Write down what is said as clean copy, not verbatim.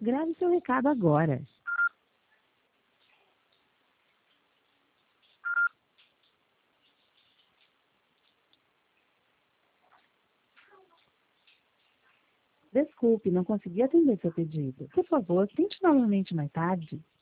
Grave seu recado agora. Desculpe, não consegui atender seu pedido. Por favor, tente novamente mais tarde.